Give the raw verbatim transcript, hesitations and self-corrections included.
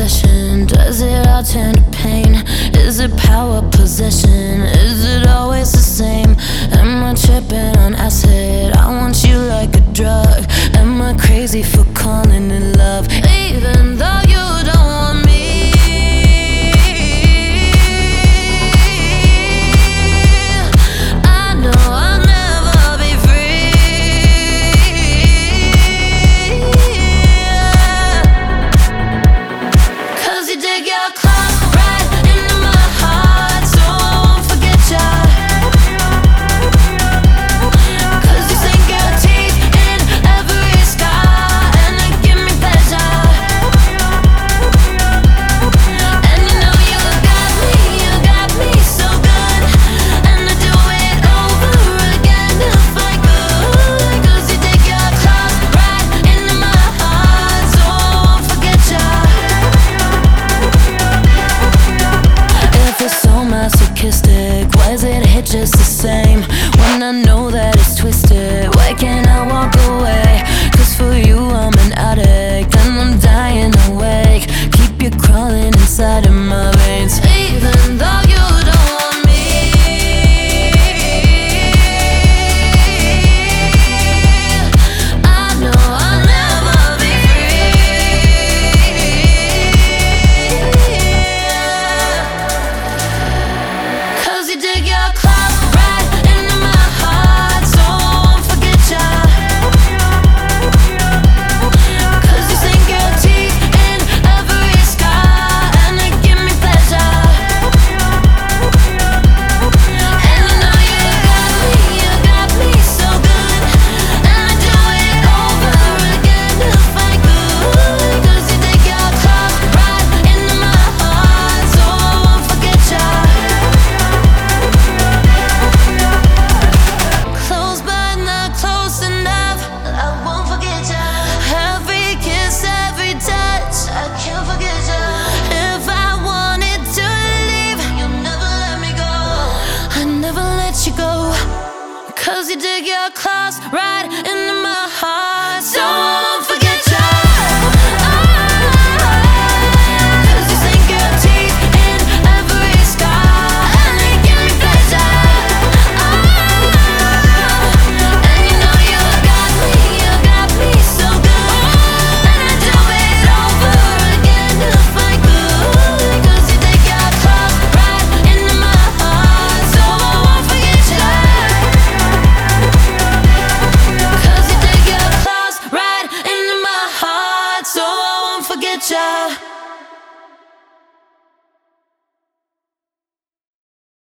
obsession? Does it all turn to pain? Is it power, possession? Is it always the same? Am I tripping on acid? I want you like a drug. Am I crazy for calling it love? Even though you don't want me, I know I'll never be free. 'Cause you dig your claws right into my heart, so I won't forget ya. 'Cause you sink your teeth in every scar, and it give me pleasure. And you know you got me, you got me so good, and I do it over again if I could. 'Cause you dig your claws right into my heart, so I won't forget ya. If it's so masochistic, why does it hit just the same? When I know that it's twisted, why can't I walk away? 'Cause for you I'm an addict, and I'm dying awake. Keep you crawling inside of my veins. Even though you don't want me, I know I'll never be free. 'Cause you dig your claws right into my heart, so I won't forget ya. 'Cause you sink your teeth in every scar, and it give me pleasure. And you know you got me, you got me so good, and I do it over again if I could. 'Cause you dig your claws right into my heart, so I won't forget ya. Close but not close enough, I won't forget ya. Every kiss, every touch, I can't forget ya. If I wanted to leave, you'll never let me go. I never let you go. 'Cause you dig your claws right into my heart, so I won't forget ya. 'Cause you sink your teeth in every scar, and it give me pleasure. And you know you got me, you got me so good, and I do it over again if I could. 'Cause you dig your claws right into my heart, so I won't forget ya. 'Cause you dig your claws right into my heart, so I won't forget ya.